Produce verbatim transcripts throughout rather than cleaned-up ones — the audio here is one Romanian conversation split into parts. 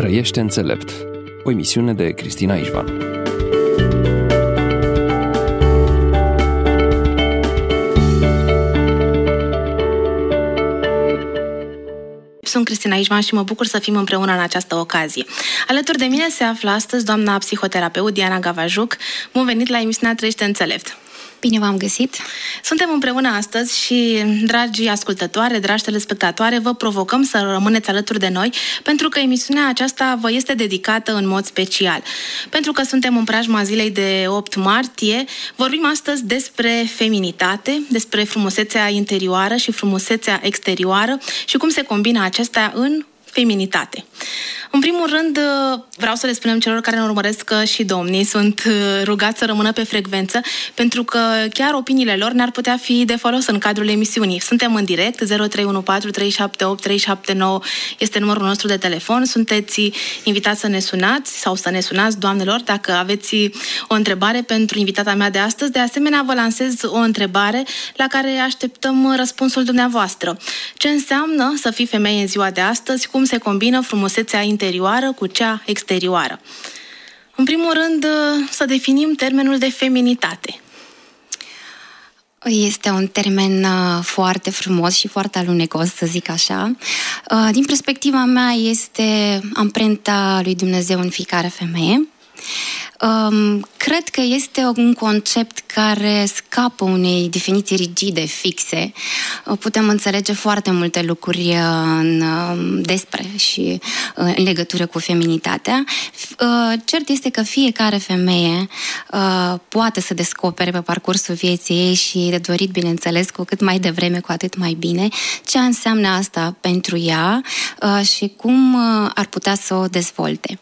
Trăiește înțelept, o emisiune de Cristina Ișvan. Sunt Cristina Ișvan și mă bucur să fim împreună în această ocazie. Alături de mine se află astăzi doamna psihoterapeut Diana Gavajuc. Bun venit la emisiunea Trăiește înțelept. Bine v-am găsit! Suntem împreună astăzi și, dragi ascultătoare, dragi telespectatoare, vă provocăm să rămâneți alături de noi, pentru că emisiunea aceasta vă este dedicată în mod special. Pentru că suntem în preajma zilei de opt martie, vorbim astăzi despre feminitate, despre frumusețea interioară și frumusețea exterioară și cum se combină acestea în feminitate. În primul rând, vreau să le spunem celor care ne urmăresc și domnii sunt rugați să rămână pe frecvență, pentru că chiar opiniile lor ne-ar putea fi de folos în cadrul emisiunii. Suntem în direct, zero trei unu patru trei șapte opt trei șapte nouă este numărul nostru de telefon. Sunteți invitați să ne sunați sau să ne sunați, doamnelor, dacă aveți o întrebare pentru invitata mea de astăzi. De asemenea, vă lansez o întrebare la care așteptăm răspunsul dumneavoastră. Ce înseamnă să fii femeie în ziua de astăzi? Cum se combină frumusețea interioară cu cea exterioară? În primul rând, să definim termenul de feminitate. Este un termen foarte frumos și foarte alunecos, să zic așa. Din perspectiva mea, este amprenta lui Dumnezeu în fiecare femeie. Um, cred că este un concept care scapă unei definiții rigide, fixe. Putem înțelege foarte multe lucruri în, despre și în legătură cu feminitatea. Cert este că fiecare femeie poate să descopere pe parcursul vieții ei și de dorit, bineînțeles, cu cât mai devreme, cu atât mai bine, ce înseamnă asta pentru ea și cum ar putea să o dezvolte.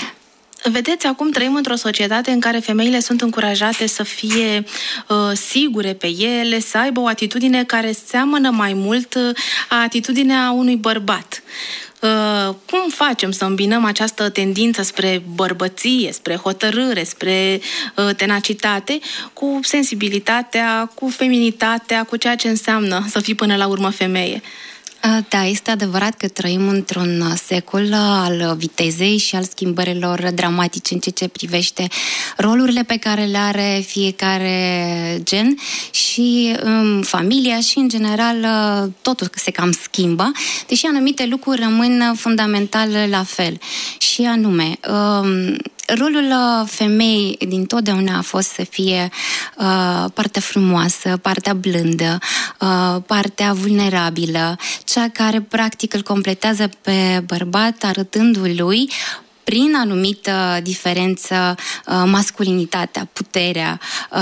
Vedeți, acum trăim într-o societate în care femeile sunt încurajate să fie uh, sigure pe ele, să aibă o atitudine care seamănă mai mult uh, atitudinea unui bărbat. Uh, cum facem să îmbinăm această tendință spre bărbăție, spre hotărâre, spre uh, tenacitate, cu sensibilitatea, cu feminitatea, cu ceea ce înseamnă să fii până la urmă femeie? Da, este adevărat că trăim într-un secol al vitezei și al schimbărilor dramatice în ceea ce privește rolurile pe care le are fiecare gen și um, familia și, în general, totul se cam schimbă, deși anumite lucruri rămân fundamental la fel. Și anume, um, rolul femeii dintotdeauna a fost să fie uh, partea frumoasă, partea blândă, uh, partea vulnerabilă, cea care practic îl completează pe bărbat, arătându-i lui prin anumită diferență masculinitatea, puterea,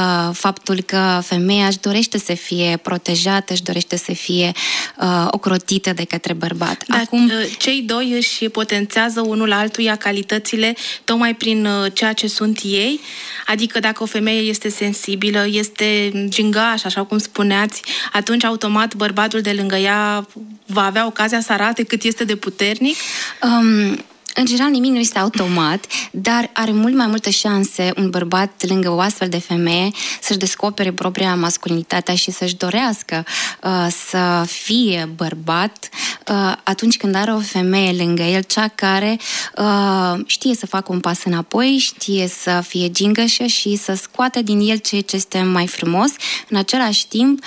faptul că femeia își dorește să fie protejată, își dorește să fie ocrotită de către bărbat. Dar Acum, cei doi își potențează unul altuia calitățile tocmai prin ceea ce sunt ei? Adică dacă o femeie este sensibilă, este gingaș, așa cum spuneați, atunci automat bărbatul de lângă ea va avea ocazia să arate cât este de puternic? Um... În general, nimic nu este automat, dar are mult mai multe șanse un bărbat lângă o astfel de femeie să-și descopere propria masculinitate și să-și dorească uh, să fie bărbat uh, atunci când are o femeie lângă el, cea care uh, știe să facă un pas înapoi, știe să fie gingășă și să scoată din el ceea ce este mai frumos. În același timp,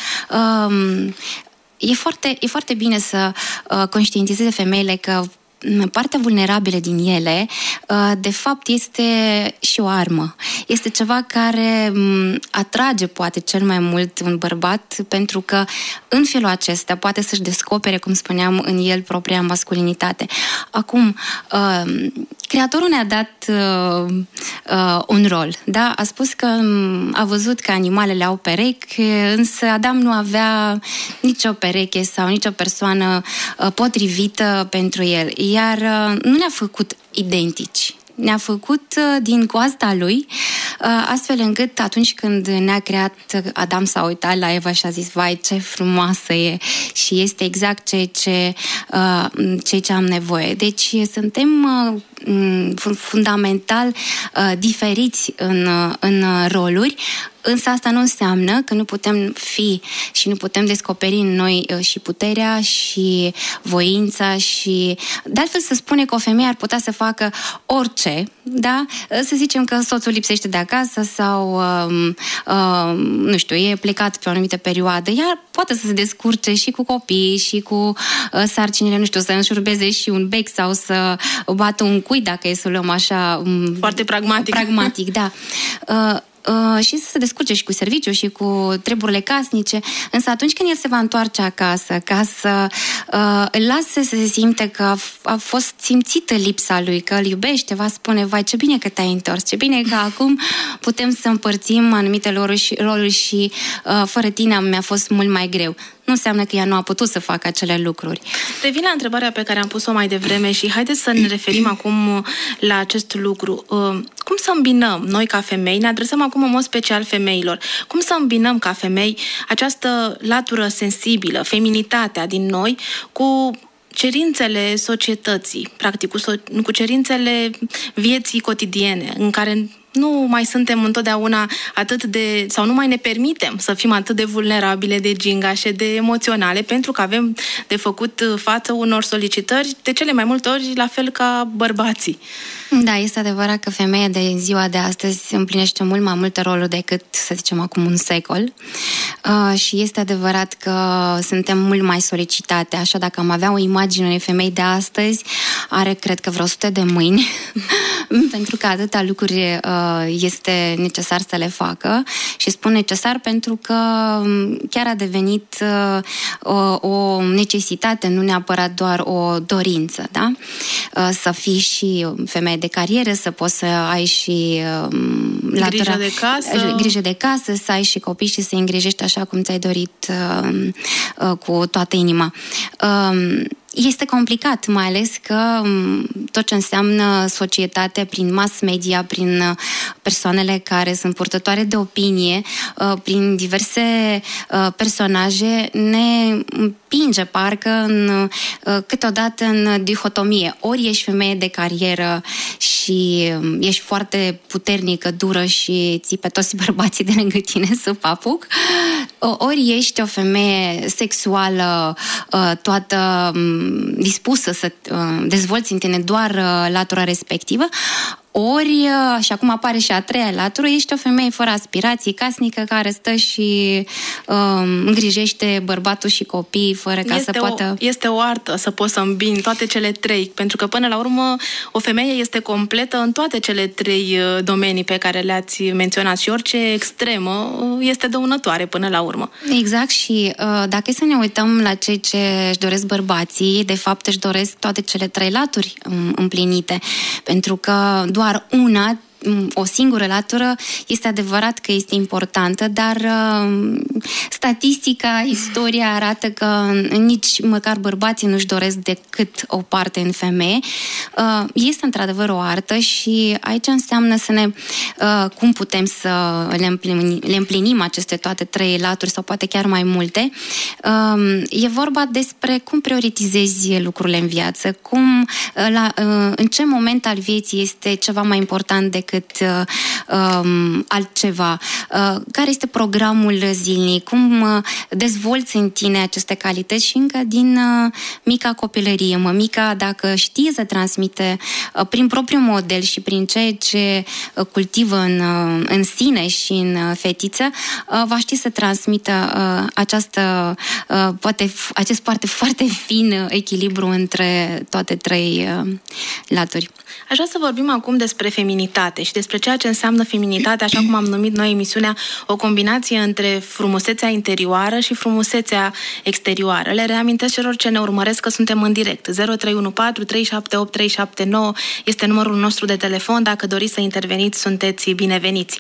uh, e, foarte, e foarte bine să uh, conștientizeze femeile că partea vulnerabilă din ele, de fapt, este și o armă. Este ceva care atrage, poate, cel mai mult un bărbat, pentru că în felul acesta poate să-și descopere, cum spuneam, în el propria masculinitate. Acum, Creatorul ne-a dat un rol, da? A spus că a văzut că animalele au perechi, însă Adam nu avea nicio pereche sau nicio persoană potrivită pentru el. Iar nu ne-a făcut identici. Ne-a făcut din coasta lui, astfel încât atunci când ne-a creat, Adam s-a uitat la Eva și a zis: vai, ce frumoasă e, și este exact ceea ce, ce, ce am nevoie. Deci suntem fundamental diferiți în, în roluri, Însă asta nu înseamnă că nu putem fi și nu putem descoperi în noi și puterea și voința și... De altfel se spune că o femeie ar putea să facă orice, da? Să zicem că soțul lipsește de acasă sau, uh, uh, nu știu, e plecat pe o anumită perioadă, ea poate să se descurce și cu copii și cu uh, sarcinile, nu știu, să înșurbeze și un bec sau să bată un cui, dacă e să luăm așa... Um, Foarte pragmatic. Pragmatic, da. Uh, Uh, și să se descurce și cu serviciu și cu treburile casnice, însă atunci când el se va întoarce acasă ca să uh, îl lase să se simte că a, a fost simțită lipsa lui, că îl iubește, va spune, vai, ce bine că te-ai întors, ce bine că acum putem să împărțim anumite roluri și, roluri și uh, fără tine mi-a fost mult mai greu. Nu înseamnă că ea nu a putut să facă acele lucruri. Revin la întrebarea pe care am pus-o mai devreme și haideți să ne referim acum la acest lucru. Cum să îmbinăm noi ca femei, ne adresăm acum în mod special femeilor, cum să îmbinăm ca femei această latură sensibilă, feminitatea din noi, cu cerințele societății, practic cu, so- cu cerințele vieții cotidiene, în care nu mai suntem întotdeauna atât de, sau nu mai ne permitem să fim atât de vulnerabile, de gingașe, de emoționale, pentru că avem de făcut față unor solicitări, de cele mai multe ori la fel ca bărbații. Da, este adevărat că femeia de ziua de astăzi împlinește mult mai multe roluri decât, să zicem, acum un secol. Uh, și este adevărat că suntem mult mai solicitate. Așa, dacă am avea o imagine unei femei de astăzi, are, cred că, vreo sute de mâini, pentru că atâtea lucruri uh, este necesar să le facă. Și spun necesar pentru că chiar a devenit uh, o, o necesitate, nu neapărat doar o dorință, da? Uh, să fii și femeie de carieră, să poți să ai și um, latura, grijă de casă. grijă de casă, să ai și copii și să-i îngrijești așa cum ți-ai dorit uh, uh, cu toată inima. Uh, Este complicat, mai ales că tot ce înseamnă societate prin mass media, prin persoanele care sunt purtătoare de opinie, prin diverse personaje, ne împinge parcă în, câteodată în dihotomie. Ori ești femeie de carieră și ești foarte puternică, dură și ții pe toți bărbații de lângă tine să papuc, ori ești o femeie sexuală, toată dispusă să dezvolți în tine doar latura respectivă, ori, și acum apare și a treia latură, ești o femeie fără aspirații, casnică, care stă și um, îngrijește bărbatul și copii fără ca este să poată... O, este o artă să poți să îmbini toate cele trei, pentru că până la urmă o femeie este completă în toate cele trei domenii pe care le-ați menționat și orice extremă este dăunătoare până la urmă. Exact, și uh, dacă e să ne uităm la cei ce își doresc bărbații, de fapt își doresc toate cele trei laturi împlinite, pentru că doar una, o singură latură, este adevărat că este importantă, dar uh, statistica, istoria arată că nici măcar bărbații nu-și doresc decât o parte în femeie. Uh, este într-adevăr o artă și aici înseamnă să ne... Uh, cum putem să le împlinim, le împlinim aceste toate trei laturi sau poate chiar mai multe. Uh, e vorba despre cum prioritizezi lucrurile în viață, cum, uh, la, uh, în ce moment al vieții este ceva mai important decât cât um, altceva. Uh, care este programul zilnic? Cum uh, dezvolți în tine aceste calități și încă din uh, mica copilărie. Mămica, dacă știe să transmite uh, prin propriul model și prin ceea ce uh, cultivă în, uh, în sine și în uh, fetiță, uh, va ști să transmită uh, această, uh, poate, acest foarte, foarte fin echilibru între toate trei uh, laturi. Aș vrea să vorbim acum despre feminitate și despre ceea ce înseamnă feminitate, așa cum am numit noi emisiunea, o combinație între frumusețea interioară și frumusețea exterioară. Le reamintesc celor ce ne urmăresc că suntem în direct. zero trei unu patru trei șapte opt trei șapte nouă este numărul nostru de telefon. Dacă doriți să interveniți, sunteți bineveniți.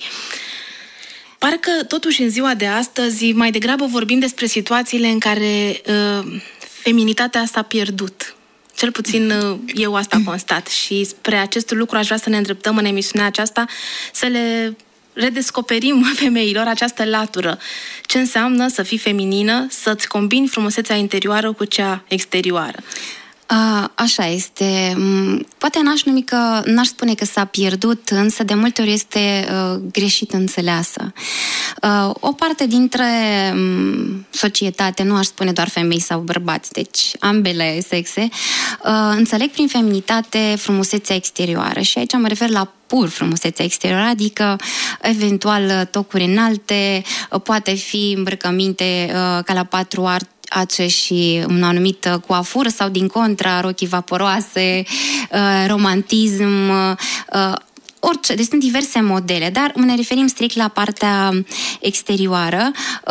Parcă totuși în ziua de astăzi mai degrabă vorbim despre situațiile în care uh, feminitatea s-a pierdut. Cel puțin eu asta constat și spre acest lucru aș vrea să ne îndreptăm în emisiunea aceasta, să le redescoperim femeilor această latură. Ce înseamnă să fii feminină, să-ți combini frumusețea interioară cu cea exterioară? A, așa este. Poate n-aș numi că, n-aș spune că s-a pierdut, însă de multe ori este uh, greșit înțeleasă. Uh, o parte dintre um, societate, nu aș spune doar femei sau bărbați, deci ambele sexe, uh, înțeleg prin feminitate frumusețea exterioară și aici mă refer la pur frumusețea exterioară, adică eventual tocuri înalte, poate fi îmbrăcăminte uh, ca la patru arți ace și un anumit coafură sau din contra rochii vaporoase, romantism, orice. Deci sunt diverse modele, dar ne referim strict la partea exterioară.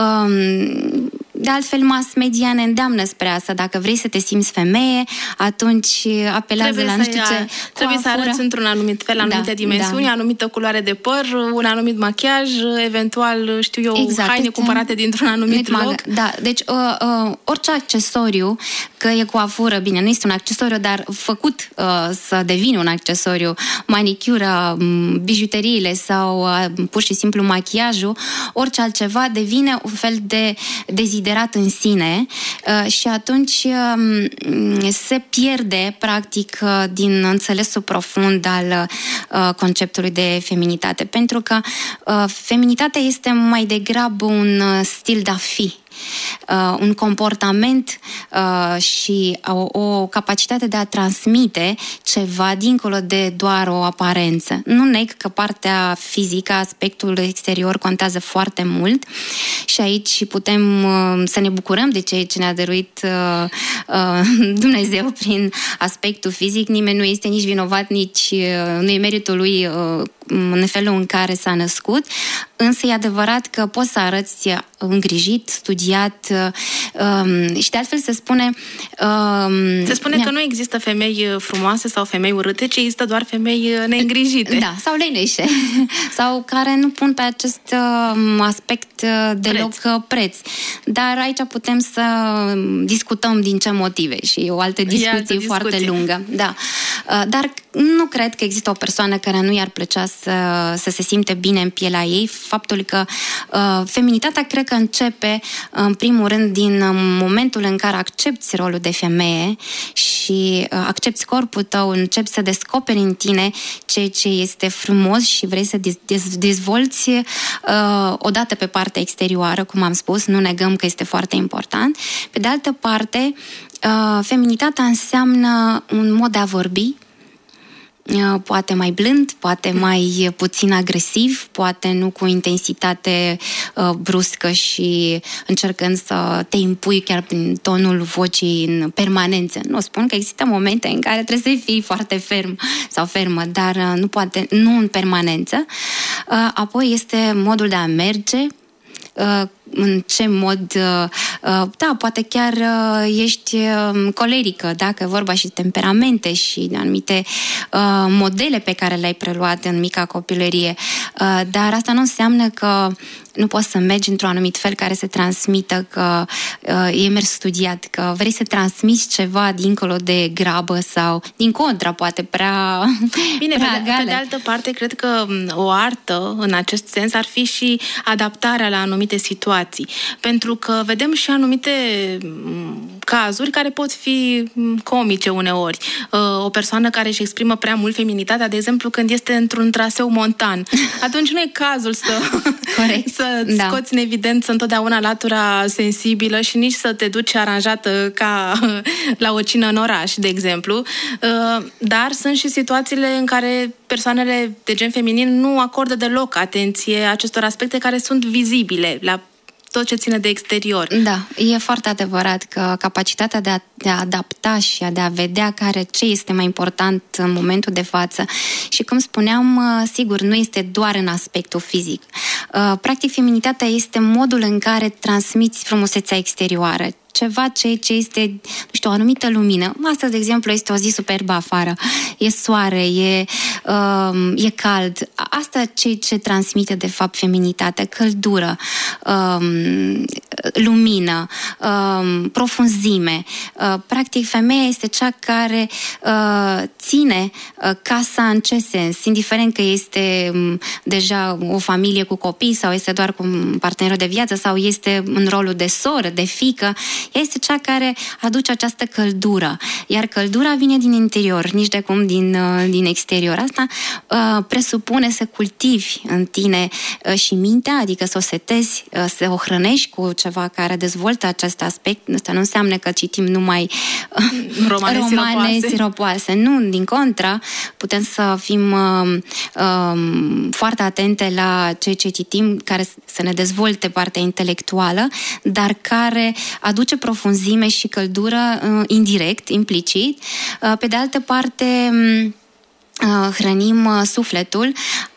De altfel, mass media ne îndeamnă spre asta. Dacă vrei să te simți femeie, atunci apelează trebuie la nu știu ce coafură. Trebuie să arăți într-un anumit fel, anumite da, dimensiuni, da. anumită culoare de păr, un anumit machiaj, eventual, știu eu, exact, haine este cumpărate dintr-un anumit loc. Magă. Da, deci uh, uh, orice accesoriu, că e coafură, bine, nu este un accesoriu, dar făcut uh, să devină un accesoriu, manicura, bijuteriile sau uh, pur și simplu machiajul, orice altceva devine un fel de deziderat în sine uh, și atunci uh, se pierde practic uh, din înțelesul profund al uh, conceptului de feminitate, pentru că uh, feminitatea este mai degrabă un uh, stil de a fi. Uh, un comportament uh, și o, o capacitate de a transmite ceva dincolo de doar o aparență. Nu neg că partea fizică, aspectul exterior contează foarte mult și aici putem uh, să ne bucurăm de ceea ce ne-a dăruit uh, uh, Dumnezeu prin aspectul fizic. Nimeni nu este nici vinovat, nici uh, nu e meritul lui uh, în felul în care s-a născut, însă e adevărat că poți să arăți îngrijit, studiat um, și de altfel se spune... Um, se spune că nu există femei frumoase sau femei urâte, ci există doar femei neîngrijite. Da, sau leneșe, sau care nu pun pe acest um, aspect deloc preț. preț. Dar aici putem să discutăm din ce motive și o altă discuție, altă discuție. foarte lungă. Da. Dar nu cred că există o persoană care nu i-ar plăcea să, să se simte bine în pielea ei. Faptul că uh, feminitatea cred că începe în primul rând din momentul în care accepti rolul de femeie și uh, accepti corpul tău, începi să descoperi în tine ceea ce este frumos și vrei să dez- dezvolți uh, odată pe partea exterioară, cum am spus, nu negăm că este foarte important. Pe de altă parte, uh, feminitatea înseamnă un mod de a vorbi, poate mai blând, poate mai puțin agresiv, poate nu cu intensitate uh, bruscă și încercând să te impui chiar prin tonul vocii în permanență. Nu spun că există momente în care trebuie să fii foarte ferm sau fermă, dar uh, nu, poate, nu în permanență. Uh, apoi este modul de a merge, uh, în ce mod, da, poate chiar ești colerică, dacă vorba și temperamente și anumite modele pe care le-ai preluat în mica copilărie, dar asta nu înseamnă că nu poți să mergi într-un anumit fel care se transmită că e mers studiat, că vrei să transmiți ceva dincolo de grabă sau din contra, poate prea Bine, prea pe, de, pe de altă parte, cred că o artă în acest sens ar fi și adaptarea la anumite situații. Pentru că vedem și anumite cazuri care pot fi comice uneori. O persoană care își exprimă prea mult feminitatea, de exemplu, când este într-un traseu montan. Atunci nu e cazul să, să da. scoți în evidență întotdeauna latura sensibilă și nici să te duci aranjată ca la o cină în oraș, de exemplu. Dar sunt și situațiile în care persoanele de gen feminin nu acordă deloc atenție acestor aspecte care sunt vizibile la tot ce ține de exterior. Da, e foarte adevărat că capacitatea de a, de a adapta și de a vedea care ce este mai important în momentul de față și, cum spuneam, sigur, nu este doar în aspectul fizic. Practic, feminitatea este modul în care transmiți frumusețea exterioară, ceva ce, ce este, nu știu, o anumită lumină. Astăzi, de exemplu, este o zi superbă afară. E soare, e, uh, e cald. Asta ce, ce transmite, de fapt, feminitatea, căldură, uh, lumină, uh, profunzime. Uh, practic, femeia este cea care uh, ține uh, casa în ce sens, indiferent că este um, deja o familie cu copii sau este doar cu un partener de viață sau este în rolul de soră, de fiică, ea este cea care aduce această căldură. Iar căldura vine din interior, nici de cum din, uh, din exterior. Asta uh, presupune să cultivi în tine uh, și mintea, adică să o setezi, uh, să o hrănești cu ceva care dezvoltă acest aspect. Asta nu înseamnă că citim numai uh, romane, romane siropoase. Nu, din contra, putem să fim uh, uh, foarte atente la ceea ce citim, care să ne dezvolte partea intelectuală, dar care aduce profunzime și căldură uh, indirect, implicit. Uh, pe de altă parte, um, hrănim sufletul,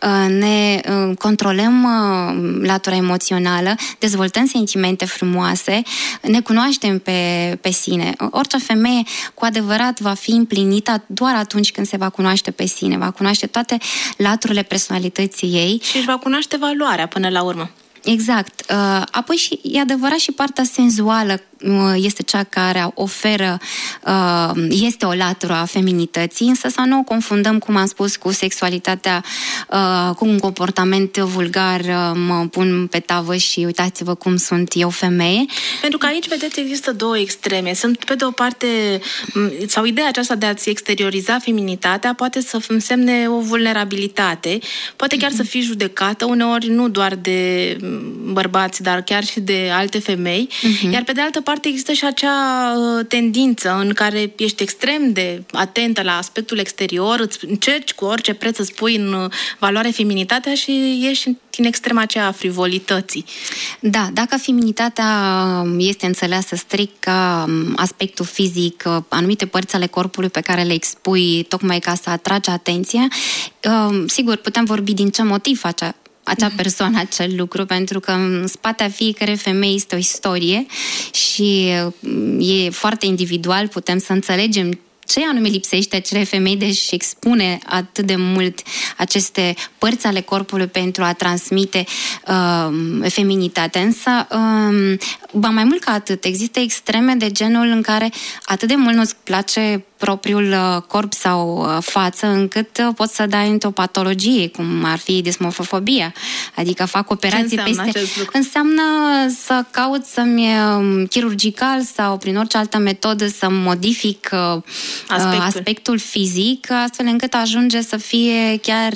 ne controlăm latura emoțională, dezvoltăm sentimente frumoase, ne cunoaștem pe, pe sine. Orice femeie cu adevărat va fi împlinită doar atunci când se va cunoaște pe sine, va cunoaște toate laturile personalității ei. Și își va cunoaște valoarea până la urmă. Exact. Apoi și e adevărat și partea senzuală este cea care oferă, este o latură a feminității, însă să nu o confundăm, cum am spus, cu sexualitatea, cu un comportament vulgar, mă pun pe tavă și uitați-vă cum sunt eu femeie. Pentru că aici, vedeți, există două extreme. Sunt, pe de o parte, sau ideea aceasta de a-ți exterioriza feminitatea poate să însemne o vulnerabilitate, poate chiar să fii judecată, uneori nu doar de bărbați, dar chiar și de alte femei, uh-huh. Iar pe de altă parte există și acea uh, tendință în care ești extrem de atentă la aspectul exterior, îți încerci cu orice preț să spui în uh, valoare feminitatea și ieși din extrema aceea a frivolității. Da, dacă feminitatea este înțeleasă strict ca aspectul fizic, anumite părți ale corpului pe care le expui tocmai ca să atragi atenția, uh, sigur, putem vorbi din ce motiv face acea persoană, acel lucru, pentru că în spatea fiecare femei este o istorie și e foarte individual, putem să înțelegem ce anume lipsește acelei femei, deci expune atât de mult aceste părți ale corpului pentru a transmite uh, feminitate. Însă, uh, ba mai mult ca atât, există extreme de genul în care atât de mult nu-ți place propriul corp sau față, încât poți să dai într-o patologie, cum ar fi dismorfofobia. Adică fac operații peste... Înseamnă să caut să-mi chirurgical sau prin orice altă metodă să modific aspectul, aspectul fizic, astfel încât ajunge să fie chiar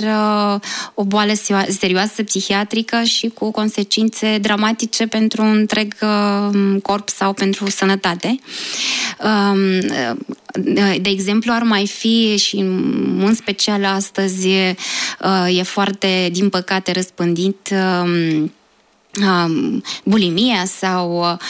o boală serioasă psihiatrică și cu consecințe dramatice pentru un întreg corp sau pentru sănătate. De exemplu, ar mai fi și în special astăzi e foarte, din păcate, răspândit bulimia sau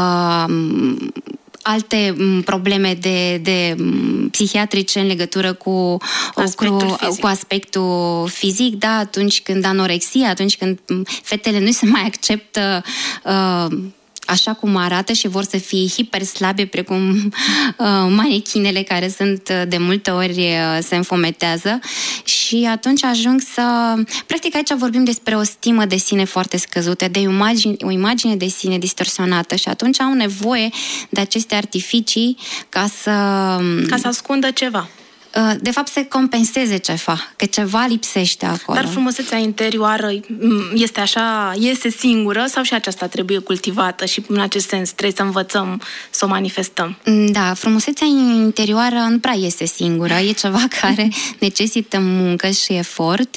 alte probleme de, de psihiatrice în legătură cu aspectul, cu, cu aspectul fizic, da, atunci când anorexia, atunci când fetele nu se mai acceptă uh, așa cum arată și vor să fie hiperslabe, precum uh, manechinele care sunt de multe ori uh, se înfometează și atunci ajung să... Practic aici vorbim despre o stimă de sine foarte scăzută, de imagine, o imagine de sine distorsionată și atunci au nevoie de aceste artificii ca să... Ca să ascundă ceva. De fapt, se compenseze ceva, că ceva lipsește acolo. Dar frumusețea interioară este așa, iese singură sau și aceasta trebuie cultivată și în acest sens trebuie să învățăm să o manifestăm? Da, frumusețea interioară nu prea iese singură, e ceva care necesită muncă și efort.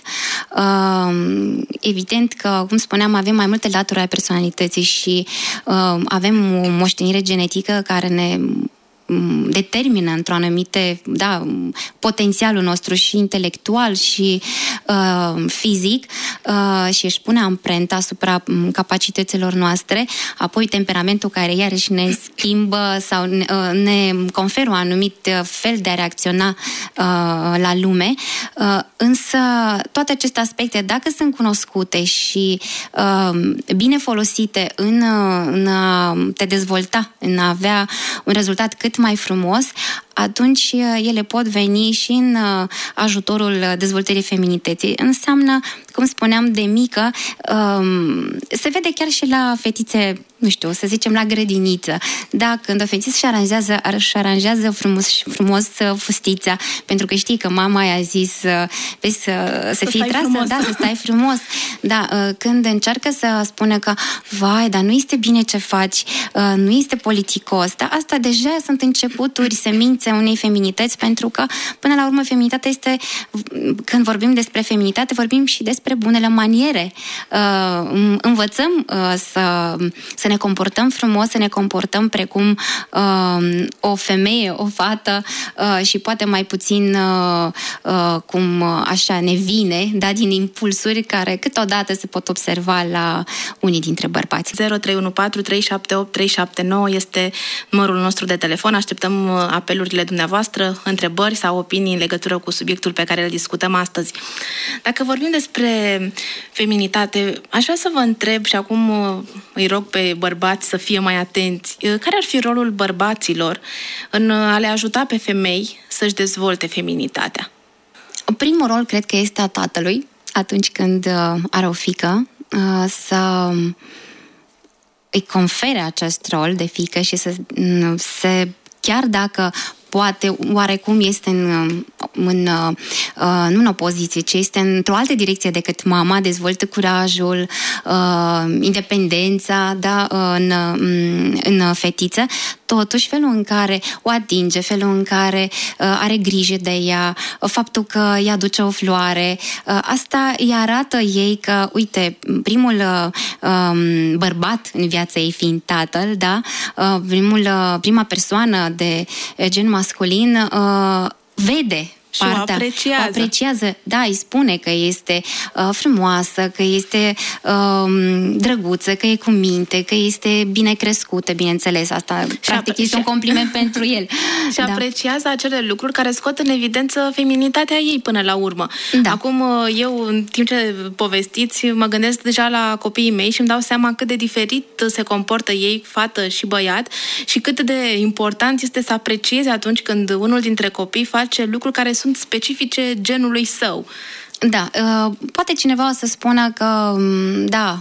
Evident că, cum spuneam, avem mai multe laturi ale personalității și avem o moștenire genetică care ne determină într-o anumite, da, potențialul nostru și intelectual și uh, fizic uh, și își pune amprenta asupra capacităților noastre, apoi temperamentul care iarăși ne schimbă sau ne, uh, ne conferă un anumit fel de a reacționa uh, la lume, uh, însă toate aceste aspecte, dacă sunt cunoscute și uh, bine folosite în, în a te dezvolta, în a avea un rezultat cât mai frumos, atunci ele pot veni și în ajutorul dezvoltării feminității. Înseamnă, cum spuneam, de mică, se vede chiar și la fetițe, nu știu, să zicem la grădiniță. Da, când o fetiță își aranjează, își aranjează frumos, frumos fustița, pentru că știi că mama i-a zis vezi, să, să fii trasă, frumos. Da, să stai frumos. Da, când încearcă să spună că vai, dar nu este bine ce faci, nu este politicos, da, asta deja sunt începuturi, semințe unei feminități, pentru că, până la urmă, feminitatea este, când vorbim despre feminitate, vorbim și despre bunele maniere. Învățăm să, să ne comportăm frumos, să ne comportăm precum o femeie, o fată și poate mai puțin cum așa ne vine, da, din impulsuri care câteodată se pot observa la unii dintre bărbați. zero trei unu patru trei șapte opt trei șapte nouă este numărul nostru de telefon. Așteptăm apelurile dumneavoastră, întrebări sau opinii în legătură cu subiectul pe care îl discutăm astăzi. Dacă vorbim despre feminitate, aș vrea să vă întreb și acum îi rog pe bărbați să fie mai atenți. Care ar fi rolul bărbaților în a le ajuta pe femei să-și dezvolte feminitatea? Primul rol cred că este a tatălui, atunci când are o fiică, să îi confere acest rol de fiică și să se, chiar dacă poate oarecum este în, în, nu în opoziție, ci este într-o altă direcție decât mama, dezvoltă curajul, independența, da, în, în fetiță, totuși felul în care o atinge, felul în care are grijă de ea, faptul că îi aduce o floare, asta îi arată ei că, uite, primul bărbat în viața ei fiind tatăl, da, primul, prima persoană de gen masculin uh, vede și partea, o apreciază. O apreciază. Da, îi spune că este uh, frumoasă, că este uh, drăguță, că e cu minte, că este bine crescută, bineînțeles. Asta, și practic, este un compliment pentru el. Și da. Apreciază acele lucruri care scot în evidență feminitatea ei până la urmă. Da. Acum, eu, în timp ce povestiți, mă gândesc deja la copiii mei și îmi dau seama cât de diferit se comportă ei, fată și băiat, și cât de important este să aprecieze atunci când unul dintre copii face lucruri care sunt specifice genului său. Da, poate cineva o să spună că, da,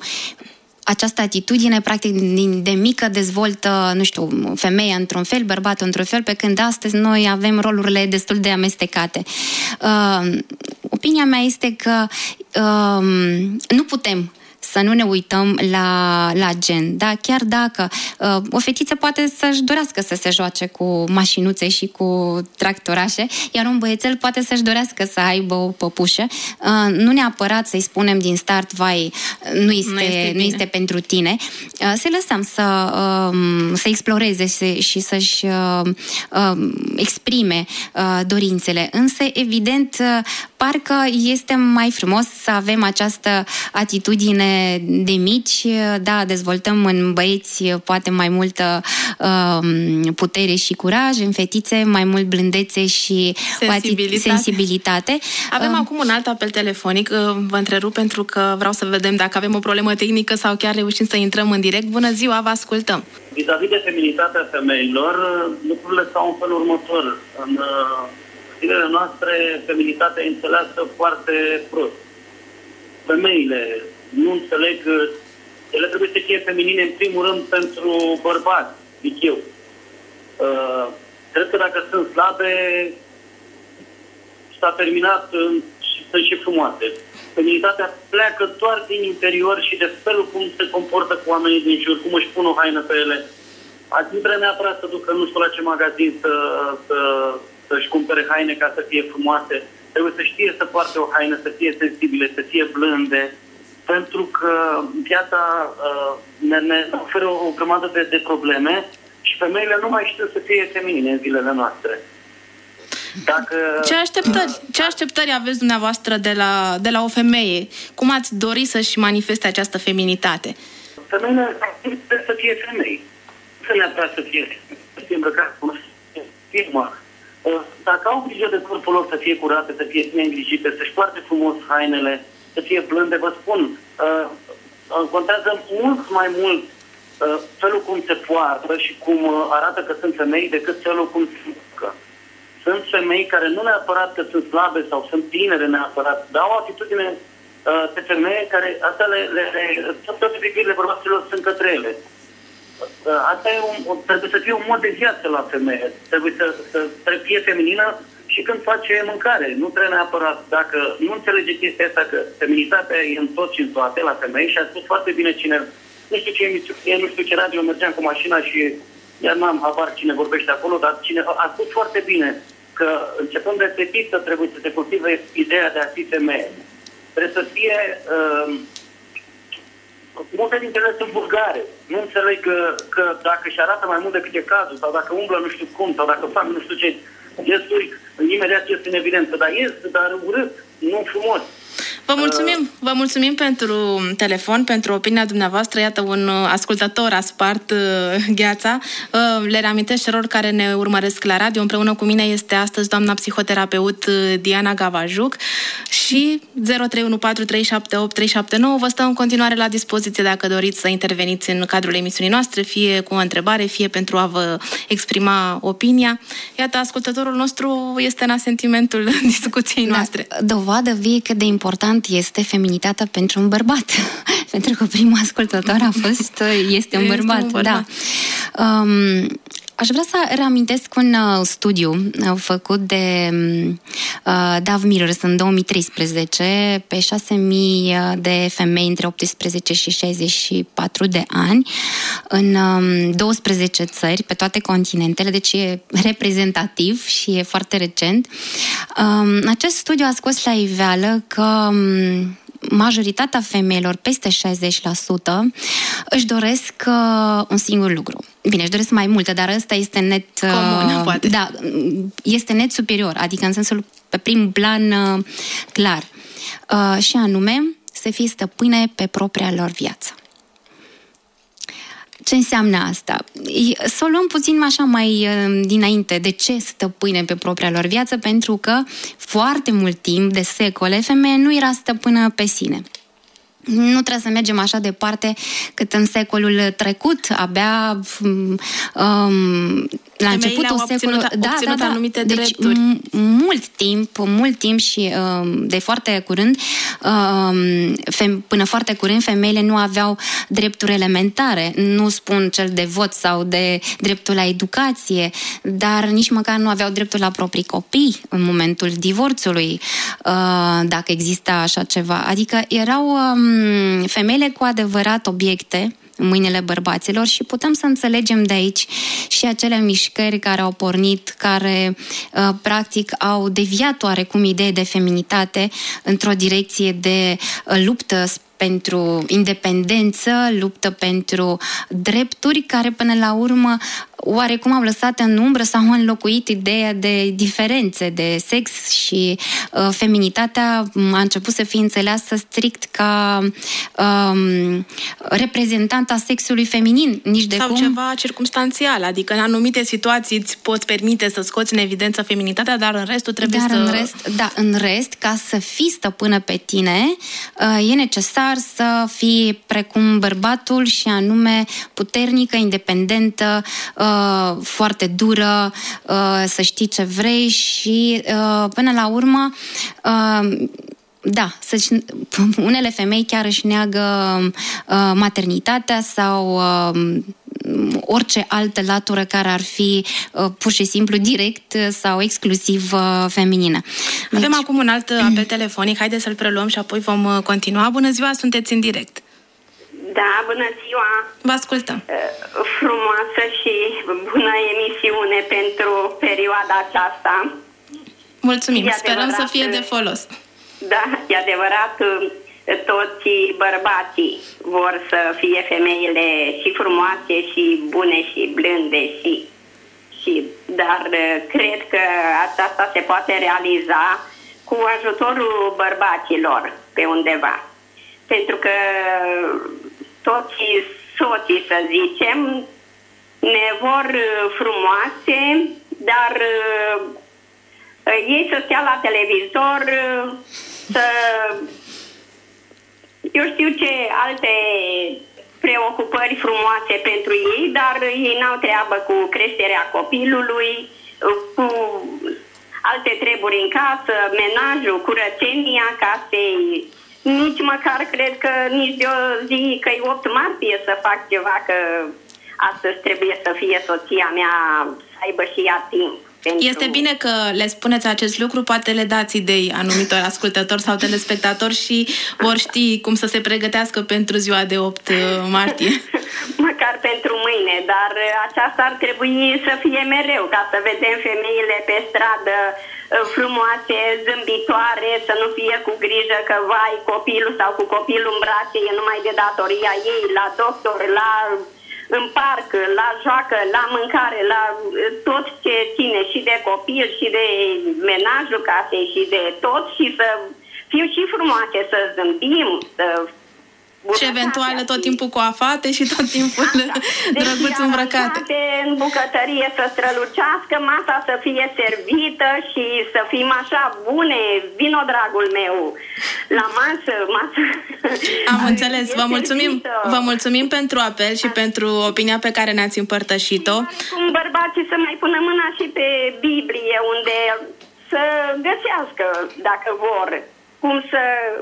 această atitudine, practic, de mică dezvoltă, nu știu, femeia într-un fel, bărbatul într-un fel, pe când astăzi noi avem rolurile destul de amestecate. Uh, opinia mea este că uh, nu putem să nu ne uităm la, la gen. Da? Chiar dacă uh, o fetiță poate să-și dorească să se joace cu mașinuțe și cu tractorașe, iar un băiețel poate să-și dorească să aibă o păpușă. Uh, nu neapărat să-i spunem din start, vai, nu este, nu este, nu este pentru tine. Uh, să lăsăm să, uh, să exploreze se, și să-și uh, uh, exprime uh, dorințele. Însă, evident, uh, parcă este mai frumos să avem această atitudine de mici, da, dezvoltăm în băieți poate mai multă uh, putere și curaj, în fetițe mai mult blândețe și sensibilitate. sensibilitate. Avem uh, acum un alt apel telefonic, vă întrerup pentru că vreau să vedem dacă avem o problemă tehnică sau chiar reușim să intrăm în direct. Bună ziua, vă ascultăm! Vis-a-vis de feminitatea femeilor, lucrurile stau în felul următor. În zilele noastre, feminitatea e înțeleasă foarte prost. Femeile nu înțeleg că ele trebuie să fie feminine în primul rând pentru bărbați, zic eu. Uh, cred că dacă sunt slabe, s-a terminat și sunt și frumoase. Feminitatea pleacă doar din interior și de felul cum se comportă cu oamenii din jur, cum își pun o haină pe ele. Azi nu trebuie neapărat să ducă nu știu la ce magazin să, să, să-și cumpere haine ca să fie frumoase. Trebuie să știe să poarte o haină, să fie sensibile, să fie blânde, pentru că viața uh, ne, ne oferă o, o grămadă de, de probleme și femeile nu mai știu să fie feminine în zilele noastre. Dacă, ce așteptări, ce așteptări aveți dumneavoastră de la, de la o femeie? Cum ați dori să-și manifeste această feminitate? Femeile trebuie să fie femei. Să neapărat să fie, să fie îmbrăcat cu firmă. Dacă au grijă de corpul lor să fie curate, să fie bine îngrijite, să-și poarte frumos hainele, să fie blânde, vă spun, uh, contează mult mai mult uh, felul cum se poartă și cum uh, arată că sunt femei decât felul cum se îmbrăcă. femei care nu neapărat că sunt slabe sau sunt tinere neapărat, dar au o atitudine uh, de femeie care, asta le, le, le toate privirile bărbaților sunt către ele. Uh, asta e un, trebuie să fie un mod de viață la femeie. Trebuie să, să, să fie feminină și când face mâncare. Nu trebuie neapărat, dacă nu înțelege chestia asta, că feminitatea e în tot și în toate la femei și a spus foarte bine cine, nu știu ce emisiune, nu știu ce radio, mergeam cu mașina și iar n-am habar cine vorbește acolo, dar cine a spus foarte bine că începând de fetiță trebuie să se cultive ideea de a fi femeie. Trebuie să fie... Uh, multe dintre ele sunt vulgare. Nu înțeleg că, că dacă își arată mai mult decât e cazul, sau dacă umblă nu știu cum, sau dacă fac nu știu ce, iesui, imediat este în evidență. Dar este, dar urât, nu frumos. Vă mulțumim, vă mulțumim pentru telefon, pentru opinia dumneavoastră. Iată, un ascultător a spart gheața. Le reamintesc celor care ne urmăresc la radio. Împreună cu mine este astăzi doamna psihoterapeut Diana Gavajuc și zero trei unu patru trei șapte opt trei șapte nouă vă stă în continuare la dispoziție dacă doriți să interveniți în cadrul emisiunii noastre, fie cu o întrebare, fie pentru a vă exprima opinia. Iată, ascultătorul nostru este în asentimentul discuției noastre. Da, dovadă vie cât de important este feminitatea pentru un bărbat. Pentru că primul ascultător a fost, este un bărbat. Este un bărbat. Da. Um, Aș vrea să reamintesc un uh, studiu uh, făcut de uh, Dove Mirrors în două mii treisprezece pe șase mii de femei între optsprezece și șaizeci și patru de ani în um, douăsprezece țări pe toate continentele, deci e reprezentativ și e foarte recent. Um, acest studiu a scos la iveală că um, majoritatea femeilor, peste șaizeci la sută, își doresc uh, un singur lucru. Bine, își doresc mai multe, dar ăsta este net... Uh, comun, poate. Da, este net superior, adică în sensul pe prim plan uh, clar. Uh, și anume, să fie stăpâne pe propria lor viață. Ce înseamnă asta? Să o luăm puțin așa mai dinainte. De ce stăpâne pe propria lor viață? Pentru că foarte mult timp, de secole, femeia nu era stăpână pe sine. Nu trebuie să mergem așa departe cât în secolul trecut, abia um, la începutul secolului... Da, da, da. Anumite deci, drepturi. mult timp, mult timp și um, de foarte curând, um, fem, până foarte curând, femeile nu aveau drepturi elementare. Nu spun cel de vot sau de dreptul la educație, dar nici măcar nu aveau dreptul la proprii copii în momentul divorțului, uh, dacă exista așa ceva. Adică erau... Um, femeile cu adevărat obiecte în mâinile bărbaților și putem să înțelegem de aici și acele mișcări care au pornit, care uh, practic au deviat oarecum idee de feminitate într-o direcție de uh, luptă pentru independență, luptă pentru drepturi, care până la urmă oarecum au lăsat în umbră sau au înlocuit ideea de diferențe de sex și uh, feminitatea a început să fie înțeleasă strict ca um, reprezentanta sexului feminin. Nici de sau cum... ceva circumstanțial, adică în anumite situații îți poți permite să scoți în evidență feminitatea, dar în restul trebuie dar să... În rest, da, în rest, ca să fii stăpână pe tine, uh, e necesar să fii precum bărbatul și anume puternică, independentă, uh, foarte dură, uh, să știi ce vrei și uh, până la urmă uh, da, să-și, unele femei chiar își neagă uh, maternitatea sau uh, orice altă latură care ar fi uh, pur și simplu direct sau exclusiv uh, feminină. Deci... Avem acum un alt apel telefonic, haideți să-l preluăm și apoi vom uh, continua. Bună ziua, sunteți în direct. Da, bună ziua! Vă ascultăm! Uh, frumoasă și bună emisiune pentru perioada aceasta. Mulțumim, sperăm să fie de folos. Da, e adevărat, toți bărbații vor să fie femeile și frumoase și bune și blânde și, și dar cred că aceasta se poate realiza cu ajutorul bărbaților pe undeva. Pentru că toți soții, să zicem, ne vor frumoase, dar ei să stea la televizor, să eu știu ce alte preocupări frumoase pentru ei, dar ei n-au treabă cu creșterea copilului, cu alte treburi în casă, menajul, curățenia casei. Nici măcar cred că nici de o zi, că e opt martie, să fac ceva, că astăzi trebuie să fie soția mea, să aibă și ea timp. Pentru... Este bine că le spuneți acest lucru, poate le dați idei anumitor ascultători sau telespectatori și vor ști cum să se pregătească pentru ziua de opt martie. Măcar pentru mâine, dar aceasta ar trebui să fie mereu, ca să vedem femeile pe stradă frumoase, zâmbitoare, să nu fie cu grijă că vai copilul sau cu copilul în brațe e numai de datoria ei, la doctor, la... în parc, la joacă, la mâncare, la tot ce ține și de copil și de menajul casei și de tot și să fiu și frumoase, să zâmbim, să... Și eventual tot timpul coafate și tot timpul drăguț îmbrăcate. În bucătărie să strălucească, masa să fie servită și să fim așa bune. Vino, dragul meu, la masă, masă. Am înțeles. Vă mulțumim, vă mulțumim pentru apel și pentru opinia pe care ne-ați împărtășit-o. Cum bărbații să mai pună mâna și pe Biblie, unde să găsească, dacă vor, cum să...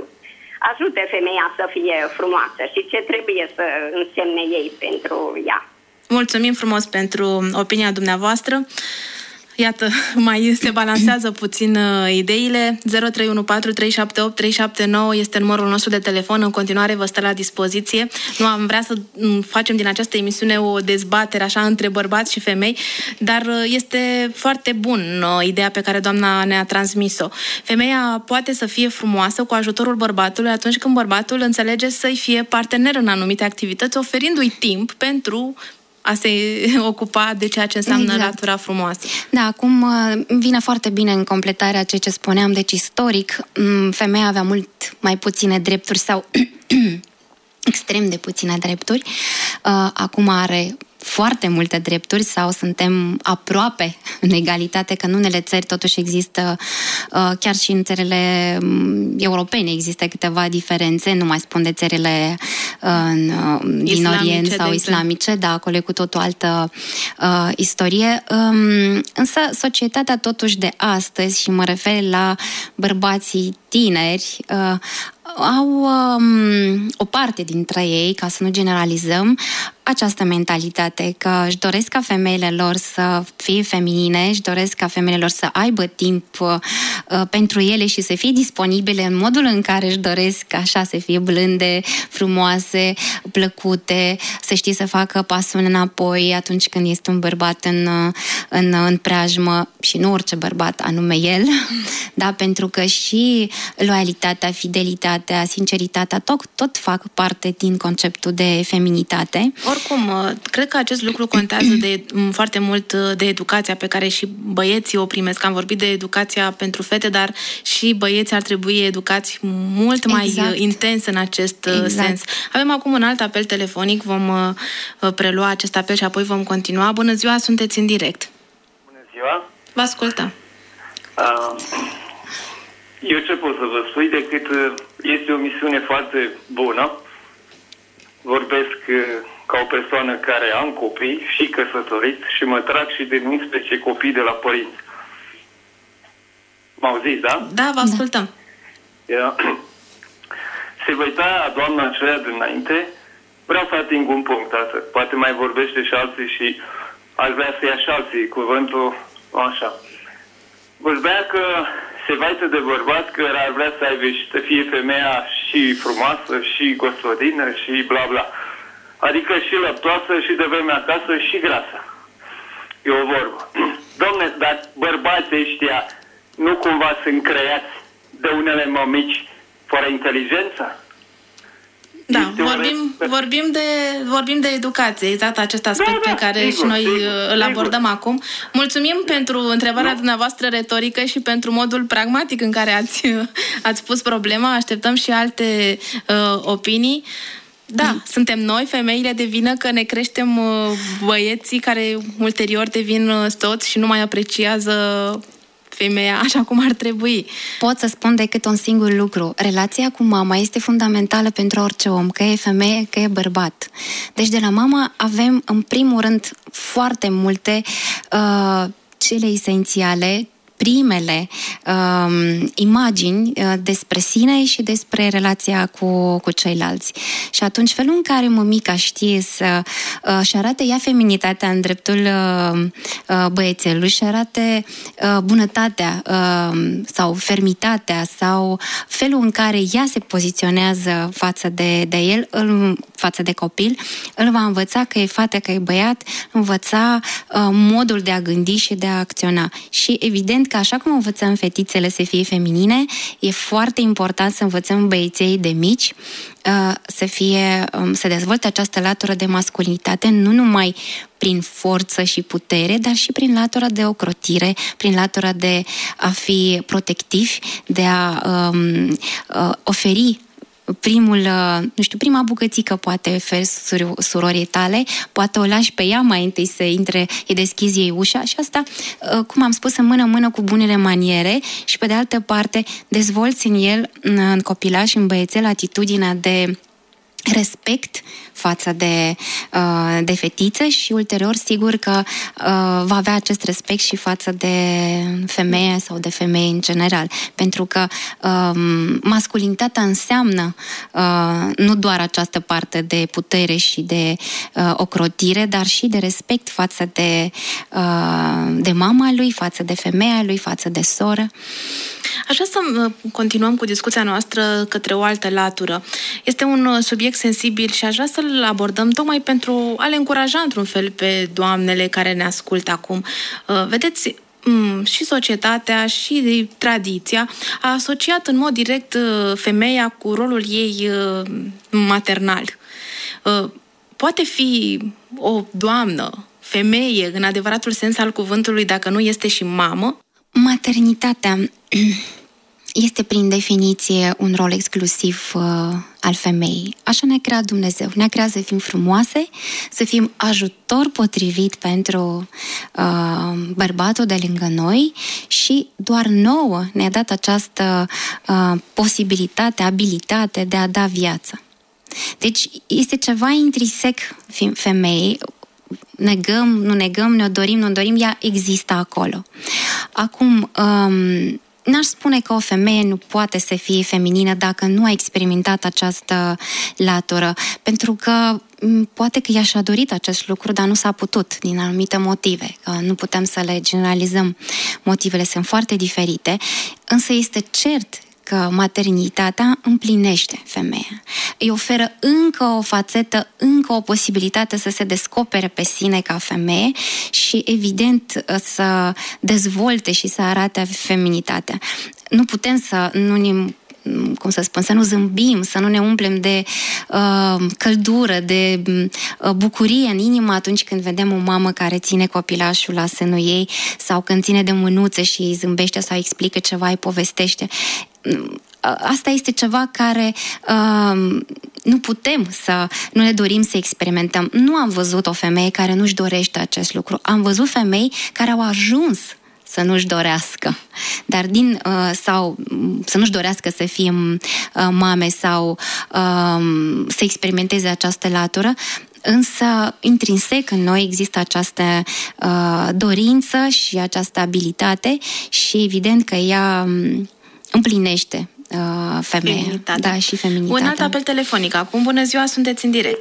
ajute femeia să fie frumoasă și ce trebuie să însemne ei pentru ea. Mulțumim frumos pentru opinia dumneavoastră. Iată, mai se balansează puțin uh, ideile. zero trei unu patru trei șapte opt trei șapte nouă este numărul nostru de telefon. În continuare vă stă la dispoziție. Nu am vrea să facem din această emisiune o dezbatere așa între bărbați și femei, dar uh, este foarte bun uh, ideea pe care doamna ne-a transmis-o. Femeia poate să fie frumoasă cu ajutorul bărbatului atunci când bărbatul înțelege să-i fie partener în anumite activități, oferindu-i timp pentru a se ocupa de ceea ce înseamnă exact. Latura frumoasă. Da, acum vine foarte bine în completarea ceea ce spuneam, deci istoric, femeia avea mult mai puține drepturi sau extrem de puține drepturi. Acum are foarte multe drepturi sau suntem aproape în egalitate, că în unele țări totuși există, chiar și în țările europene există câteva diferențe, nu mai spun de țările din Orient sau islamice, da, acolo e cu tot o altă uh, istorie. Um, însă societatea totuși de astăzi, și mă refer la bărbații tineri, uh, au um, o parte dintre ei, ca să nu generalizăm, această mentalitate că își doresc ca femeile lor să fie feminine, își doresc ca femeile lor să aibă timp uh, pentru ele și să fie disponibile în modul în care își doresc, așa, să fie blânde, frumoase, plăcute, să știe să facă pasul înapoi atunci când este un bărbat în, în, în preajmă, și nu orice bărbat, anume el, da, pentru că și loialitatea, fidelitatea, sinceritatea tot, tot fac parte din conceptul de feminitate. Oricum, cred că acest lucru contează de, foarte mult de educația pe care și băieții o primesc. Am vorbit de educația pentru fete, dar și băieții ar trebui educați mult mai exact. intens în acest exact. sens. Avem acum un alt apel telefonic, vom uh, prelua acest apel și apoi vom continua. Bună ziua, sunteți în direct. Bună ziua. Vă ascultăm. Uh, eu ce pot să vă spui decât este o misiune foarte bună. Vorbesc ca o persoană care am copii și căsătorit și mă trag și de unsprezece copii de la părinți. M-auziți, da? Da, vă ascultăm. Se va uita doamna aceea dinainte, vreau să ating un punct, asta. Poate mai vorbește și alții și aș vrea să ia și alții cuvântul așa. Vorbea că se va uita de bărbat că ar vrea să aibă și să fie femeia și frumoasă și gospodină și bla bla. Adică și lăptoasă și de vreme acasă și grasă. E o vorbă. Dom'le, dar bărbații ăștia nu cumva sunt creați de unele mămici fără inteligență? Da, vorbim, vorbim, de, vorbim de educație, exact acest aspect da, da, pe care sigur, și noi sigur, îl abordăm sigur. acum. Mulțumim pentru întrebarea da. dumneavoastră retorică și pentru modul pragmatic în care ați, ați pus problema. Așteptăm și alte uh, opinii. Da, mm. suntem noi, femeile, de vină că ne creștem uh, băieții care ulterior devin uh, stoți și nu mai apreciază femeia așa cum ar trebui. Pot să spun decât un singur lucru. Relația cu mama este fundamentală pentru orice om, că e femeie, că e bărbat. Deci de la mama avem, în primul rând, foarte multe uh, cele esențiale, primele uh, imagini uh, despre sine și despre relația cu, cu ceilalți. Și atunci felul în care mămica știe să uh, și arate ea feminitatea în dreptul uh, uh, băiețelului și arate uh, bunătatea uh, sau fermitatea sau felul în care ea se poziționează față de, de el, îl, față de copil, îl va învăța că e fată, că e băiat, învăța uh, modul de a gândi și de a acționa. Și evident că așa cum învățăm fetițele să fie feminine, e foarte important să învățăm băieței de mici uh, să fie, um, să dezvolte această latură de masculinitate, nu numai prin forță și putere, dar și prin latura de ocrotire, prin latura de a fi protectivi, de a um, uh, oferi primul, nu știu, prima bucățică poate oferi surorii tale, poate o lași pe ea mai întâi să intre, îi deschizi ei ușa și asta, cum am spus, în mână-mână cu bunele maniere și pe de altă parte dezvolți în el, în copilaș, în băiețel, atitudinea de respect față de, uh, de fetiță și ulterior sigur că uh, va avea acest respect și față de femeie sau de femei în general. Pentru că uh, masculinitatea înseamnă uh, nu doar această parte de putere și de uh, ocrotire, dar și de respect față de, uh, de mama lui, față de femeia lui, față de soră. Aș vrea să continuăm cu discuția noastră către o altă latură. Este un subiect sensibil și aș vrea să-l abordăm tocmai pentru a le încuraja într-un fel pe doamnele care ne ascultă acum. Vedeți, și societatea și tradiția a asociat în mod direct femeia cu rolul ei maternal. Poate fi o doamnă, femeie, în adevăratul sens al cuvântului, dacă nu este și mamă? Maternitatea este prin definiție un rol exclusiv uh, al femeii. Așa ne-a creat Dumnezeu. Ne-a creat să fim frumoase, să fim ajutor potrivit pentru uh, bărbatul de lângă noi și doar nouă ne-a dat această uh, posibilitate, abilitate de a da viață. Deci este ceva intrinsec femeii. Negăm, nu negăm, ne-o dorim, nu-o dorim, ea există acolo. Acum, um, n-aș spune că o femeie nu poate să fie feminină dacă nu a experimentat această latură, pentru că poate că i-aș a dorit acest lucru, dar nu s-a putut din anumite motive, că nu putem să le generalizăm. Motivele sunt foarte diferite, însă este cert că maternitatea împlinește femeia. Îi oferă încă o fațetă, încă o posibilitate să se descopere pe sine ca femeie și, evident, să dezvolte și să arate feminitatea. Nu putem să nu ne cum să spun, să nu zâmbim, să nu ne umplem de uh, căldură, de uh, bucurie în inimă atunci când vedem o mamă care ține copilașul la sânul ei sau când ține de mânuțe și îi zâmbește sau îi explică ceva, îi povestește. Asta este ceva care uh, nu putem să, nu ne dorim să experimentăm. Nu am văzut o femeie care nu-și dorește acest lucru. Am văzut femei care au ajuns să nu-și dorească, dar din, uh, sau să nu-și dorească să fie uh, mame sau uh, să experimenteze această latură, însă intrinsec în noi există această uh, dorință și această abilitate și evident că ea împlinește uh, femeia. Feminitatea. Da, și feminitatea. Un alt apel telefonic acum. Bună ziua, sunteți în direct.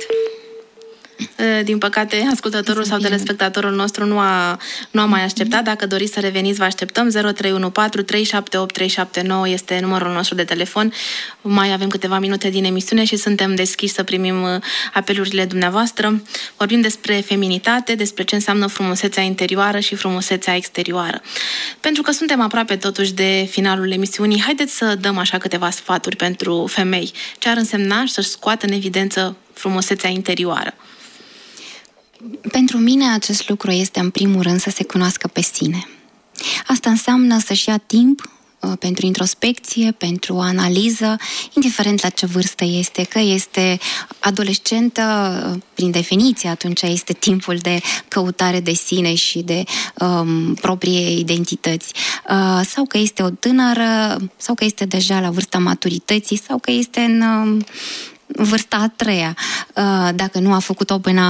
Din păcate, ascultătorul sau telespectatorul nostru nu a, nu a mai așteptat. Dacă doriți să reveniți, vă așteptăm. zero trei unu patru trei șapte opt trei șapte nouă este numărul nostru de telefon. Mai avem câteva minute din emisiune și suntem deschiși să primim apelurile dumneavoastră. Vorbim despre feminitate, despre ce înseamnă frumusețea interioară și frumusețea exterioară. Pentru că suntem aproape totuși de finalul emisiunii, haideți să dăm așa câteva sfaturi pentru femei. Ce ar însemna să-și scoată în evidență frumusețea interioară? Pentru mine acest lucru este în primul rând să se cunoască pe sine. Asta înseamnă să-și ia timp uh, pentru introspecție, pentru analiză, indiferent la ce vârstă este, că este adolescentă, uh, prin definiție atunci este timpul de căutare de sine și de um, proprie identități, uh, sau că este o tânără, sau că este deja la vârsta maturității, sau că este în... Uh, vârsta a treia, dacă nu a făcut-o până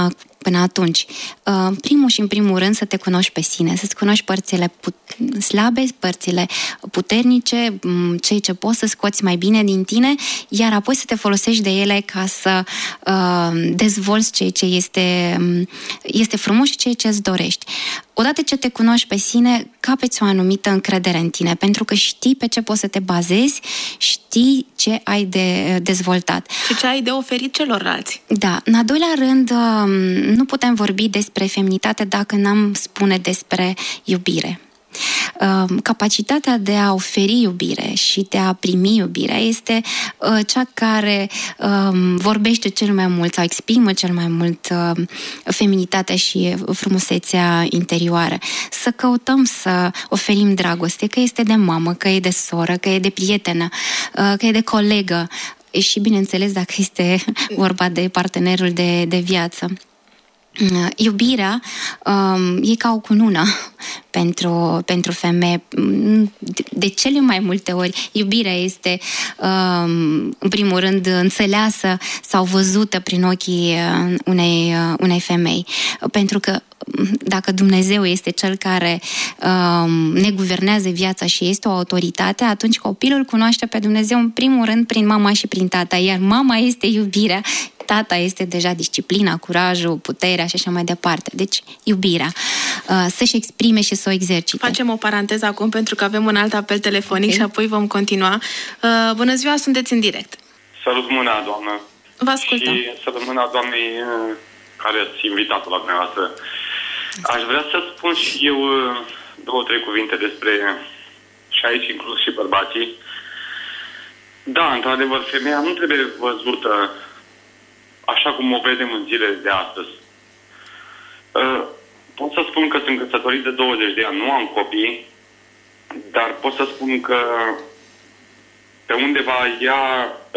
până atunci. Primul și în primul rând să te cunoști pe sine, să-ți cunoști părțile put- slabe, părțile puternice, ceea ce poți să scoți mai bine din tine, iar apoi să te folosești de ele ca să uh, dezvolți ceea ce este, este frumos și ceea ce îți dorești. Odată ce te cunoști pe sine, capeți o anumită încredere în tine, pentru că știi pe ce poți să te bazezi, știi ce ai de dezvoltat. Și ce ai de oferit celorlalți. Da. În al doilea rând, nu putem vorbi despre feminitate dacă n-am spune despre iubire. Capacitatea de a oferi iubire și de a primi iubirea este cea care vorbește cel mai mult sau exprimă cel mai mult feminitatea și frumusețea interioară. Să căutăm să oferim dragoste, că este de mamă, că e de soră, că e de prietenă, că e de colegă și, bineînțeles, dacă este vorba de partenerul de, de viață. Iubirea um, e ca o cunună pentru, pentru femeie. De cele mai multe ori, iubirea este, um, în primul rând, înțeleasă sau văzută prin ochii unei, unei femei. Pentru că dacă Dumnezeu este Cel care um, ne guvernează viața și este o autoritate, atunci copilul cunoaște pe Dumnezeu în primul rând prin mama și prin tata, iar mama este iubirea, tata este deja disciplina, curajul, puterea și așa mai departe. Deci, iubirea. Uh, să-și exprime și să o exercite. Facem o paranteză acum pentru că avem un alt apel telefonic, okay, și apoi vom continua. Uh, bună ziua, sunteți în direct. Salut mâna, doamnă. Vă ascultăm. Și salut mâna doamnei care ați invitat-o la dumneavoastră. Aș vrea să spun și eu două, trei cuvinte despre, și aici inclus și bărbații. Da, într-adevăr, femeia nu trebuie văzută așa cum o vedem în zilele de astăzi. Pot să spun că sunt căsătorit de douăzeci de ani, nu am copii, dar pot să spun că pe undeva ea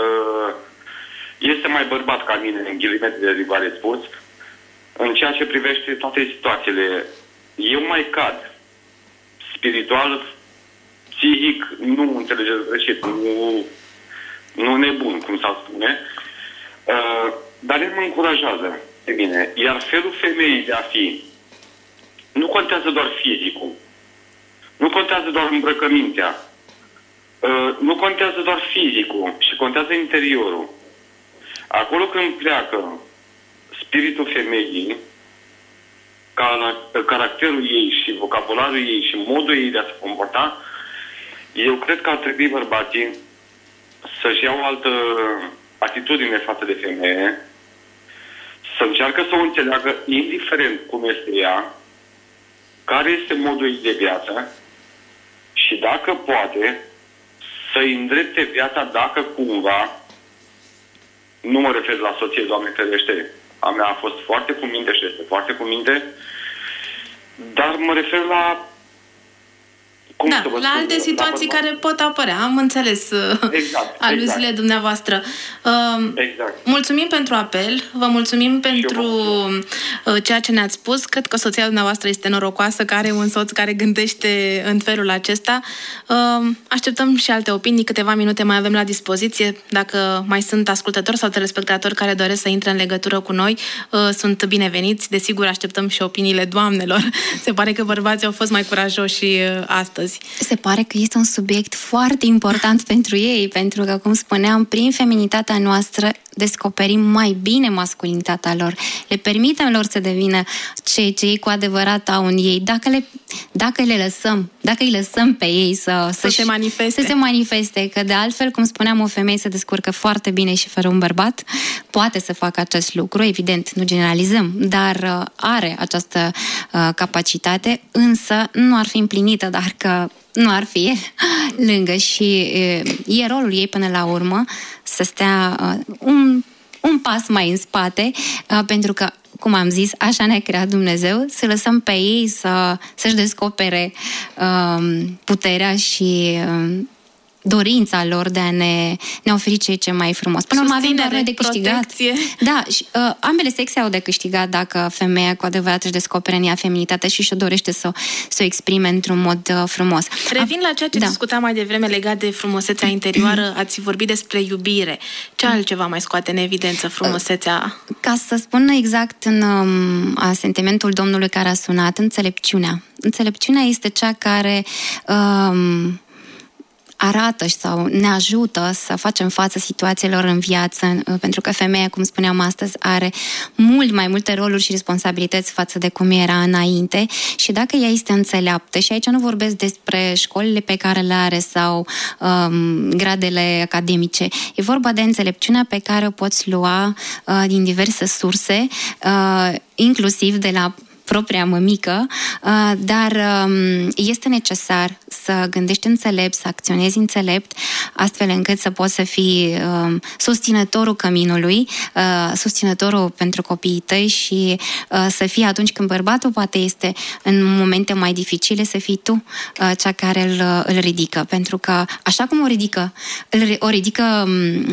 este mai bărbat ca mine, în ghilimete de rigoare spus, în ceea ce privește toate situațiile. Eu mai cad. Spiritual, psihic, nu înțelegeți greșit, nu, nu nebun, cum s-ar spune, uh, dar el mă încurajează pe mine. Iar felul femeii de a fi nu contează doar fizicul, nu contează doar îmbrăcămintea, uh, nu contează doar fizicul, și contează interiorul. Acolo când pleacă spiritul femeii, caracterul ei și vocabularul ei și modul ei de a se comporta, eu cred că ar trebui bărbații să-și iau o altă atitudine față de femeie, să încearcă să o înțeleagă indiferent cum este ea, care este modul ei de viață și dacă poate să-i îndrepte viața dacă cumva, nu mă refer la soție, Doamne ferește, a mea a fost foarte cu minte și este foarte cu minte, dar mă refer la... Cum da, să vă la spun, alte situații la care pot apărea. Am înțeles exact, aluziile exact. dumneavoastră. Uh, exact. Mulțumim pentru apel, vă mulțumim pentru uh, ceea ce ne-ați spus. Cred că soția dumneavoastră este norocoasă, că are un soț care gândește în felul acesta. Uh, așteptăm și alte opinii, câteva minute mai avem la dispoziție. Dacă mai sunt ascultători sau telespectatori care doresc să intre în legătură cu noi, uh, sunt bineveniți. Desigur, așteptăm și opiniile doamnelor. Se pare că bărbații au fost mai curajoși uh, astăzi. Se pare că este un subiect foarte important pentru ei, pentru că, cum spuneam, prin feminitatea noastră descoperim mai bine masculinitatea lor, le permitem lor să devină ceea ce ei cu adevărat au în ei, dacă le, dacă le lăsăm, dacă îi lăsăm pe ei să, să, se manifeste. să se manifeste, că de altfel, cum spuneam, o femeie se descurcă foarte bine și fără un bărbat, poate să facă acest lucru, evident, nu generalizăm, dar are această uh, capacitate, însă nu ar fi împlinită dacă nu ar fi lângă și e rolul ei până la urmă să stea uh, un, un pas mai în spate, uh, pentru că, cum am zis, așa ne-a creat Dumnezeu, să lăsăm pe ei să, să-și descopere uh, puterea și uh, dorința lor de a ne, ne oferi ceea ce mai frumos. Până la urmă avem doar noi de câștigat. Protecție. Da, și, uh, ambele sexe au de câștigat dacă femeia cu adevărat își descoperă în ea feminitatea și și-o dorește să, să o exprime într-un mod uh, frumos. Revin la ceea ce da. discutam mai devreme legat de frumusețea interioară. Ați vorbit despre iubire. Ce altceva mai scoate în evidență frumusețea? Ca să spun exact în um, sentimentul domnului care a sunat, înțelepciunea. Înțelepciunea este cea care um, arată sau ne ajută să facem față situațiilor în viață, pentru că femeia, cum spuneam astăzi, are mult mai multe roluri și responsabilități față de cum era înainte și dacă ea este înțeleaptă, și aici nu vorbesc despre școlile pe care le are sau um, gradele academice, e vorba de înțelepciunea pe care o poți lua uh, din diverse surse, uh, inclusiv de la propria mămică, dar este necesar să gândești înțelept, să acționezi înțelept, astfel încât să poți să fii susținătorul căminului, susținătorul pentru copiii tăi și să fii atunci când bărbatul poate este în momente mai dificile, să fii tu cea care îl, îl ridică. Pentru că așa cum o ridică, o ridică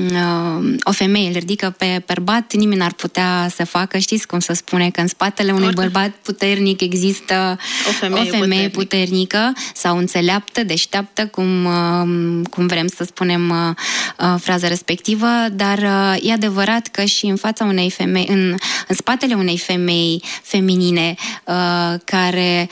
o femeie, îl ridică pe bărbat, nimeni n-ar putea să facă. Știți cum se spune că în spatele unui bărbat puternic există o femeie, o femeie puternică. puternică sau înțeleaptă, deșteaptă, cum, cum vrem să spunem fraza respectivă, dar e adevărat că și în fața unei femei, în, în spatele unei femei feminine care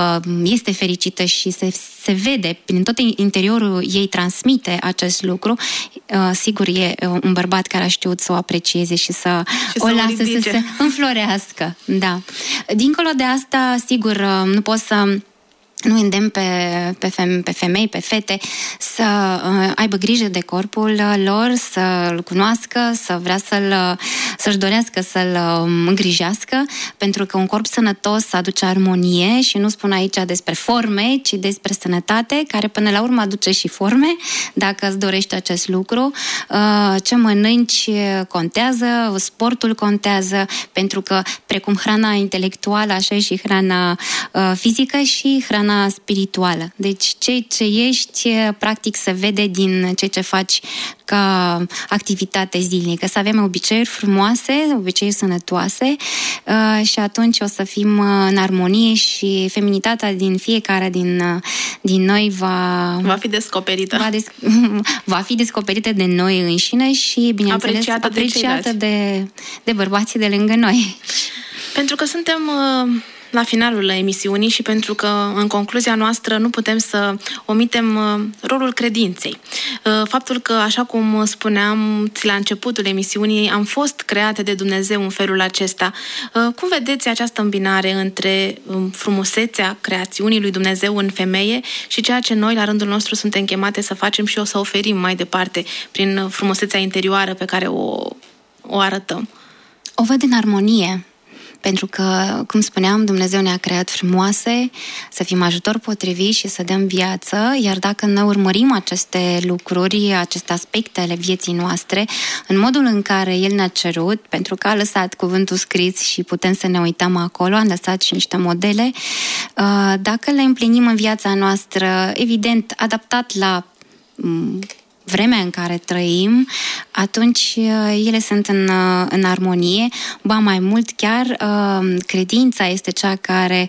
este fericită și se, se vede prin tot interiorul ei, transmite acest lucru, sigur e un bărbat care a știut să o aprecieze și să și o să lasă o să se înflorească. Da. Dincolo de asta, sigur, nu pot să nu îndemn pe, pe, feme, pe femei, pe fete să uh, aibă grijă de corpul lor, să-l cunoască, să vrea să-l, să-și dorească să-l uh, îngrijească, pentru că un corp sănătos aduce armonie și nu spun aici despre forme, ci despre sănătate, care până la urmă aduce și forme, dacă îți dorești acest lucru. Uh, ce mănânci contează, sportul contează, pentru că precum hrana intelectuală, așa e și hrana uh, fizică și hrana spirituală. Deci ceea ce ești, practic se vede din ceea ce faci ca activitate zilnică. Să avem obiceiuri frumoase, obiceiuri sănătoase uh, și atunci o să fim în armonie și feminitatea din fiecare din, din noi va... Va fi descoperită. Va, des, va fi descoperită de noi înșine și, bineînțeles, apreciată, apreciată de, de, de bărbații de lângă noi. Pentru că suntem... Uh... la finalul emisiunii și pentru că în concluzia noastră nu putem să omitem rolul credinței. Faptul că, așa cum spuneam la începutul emisiunii, am fost create de Dumnezeu în felul acesta. Cum vedeți această îmbinare între frumusețea creațiunii lui Dumnezeu în femeie și ceea ce noi, la rândul nostru, suntem chemate să facem și o să oferim mai departe prin frumusețea interioară pe care o, o arătăm? O văd în armonie. Pentru că, cum spuneam, Dumnezeu ne-a creat frumoase, să fim ajutor potrivit și să dăm viață, iar dacă ne urmărim aceste lucruri, aceste aspecte ale vieții noastre, în modul în care El ne-a cerut, pentru că a lăsat cuvântul scris și putem să ne uităm acolo, a lăsat și niște modele, dacă le împlinim în viața noastră, evident, adaptat la vremea în care trăim, atunci ele sunt în, în armonie. Ba mai mult, chiar credința este cea care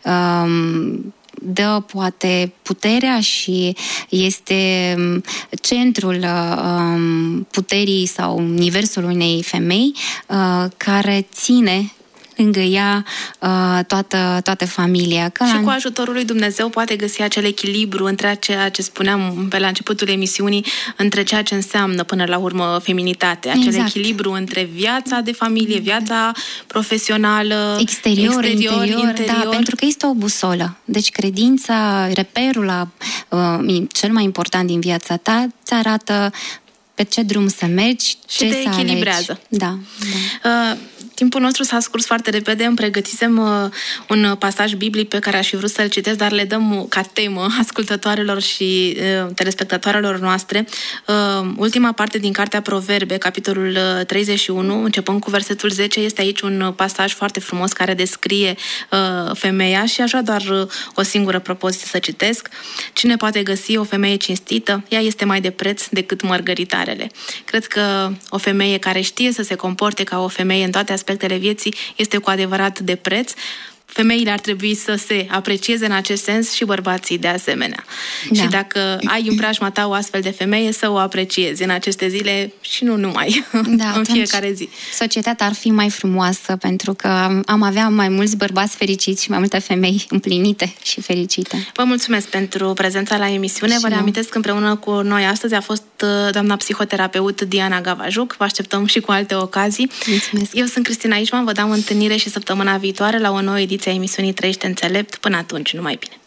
dă poate puterea și este centrul puterii sau universul unei femei care ține lângă ea toată, toată familia. Că și cu ajutorul lui Dumnezeu poate găsi acel echilibru între ceea ce spuneam pe la începutul emisiunii, între ceea ce înseamnă până la urmă feminitate, acel exact. echilibru între viața de familie, viața profesională, exterior, exterior interior, interior. Da, pentru că este o busolă. Deci credința, reperul la, uh, cel mai important din viața ta, îți arată pe ce drum să mergi, și ce te să echilibrează. Da. da. Uh, Timpul nostru s-a scurs foarte repede, îmi pregătisem uh, un pasaj biblic pe care aș fi vrut să-l citesc, dar le dăm ca temă ascultătoarelor și uh, telespectatoarelor noastre. Uh, ultima parte din Cartea Proverbe, capitolul treizeci și unu, începând cu versetul zece, este aici un pasaj foarte frumos care descrie uh, femeia și așa doar uh, o singură propoziție să citesc. Cine poate găsi o femeie cinstită? Ea este mai de preț decât mărgăritarele. Cred că o femeie care știe să se comporte ca o femeie în toate aspectele vieții este cu adevărat de preț. Femeile ar trebui să se aprecieze în acest sens și bărbații de asemenea. Da. Și dacă ai în preajma ta o astfel de femeie, să o apreciezi în aceste zile și nu numai, da, în fiecare zi. Societatea ar fi mai frumoasă pentru că am avea mai mulți bărbați fericiți și mai multe femei împlinite și fericite. Vă mulțumesc pentru prezența la emisiune. Și Vă reamintesc că împreună cu noi astăzi a fost doamna psihoterapeut Diana Gavajuc. Vă așteptăm și cu alte ocazii. Mulțumesc. Eu sunt Cristina Ișvan, vă dau întâlnire și săptămâna viitoare la o nouă ediție a emisiunii Trăiește înțelept. Până atunci, numai bine!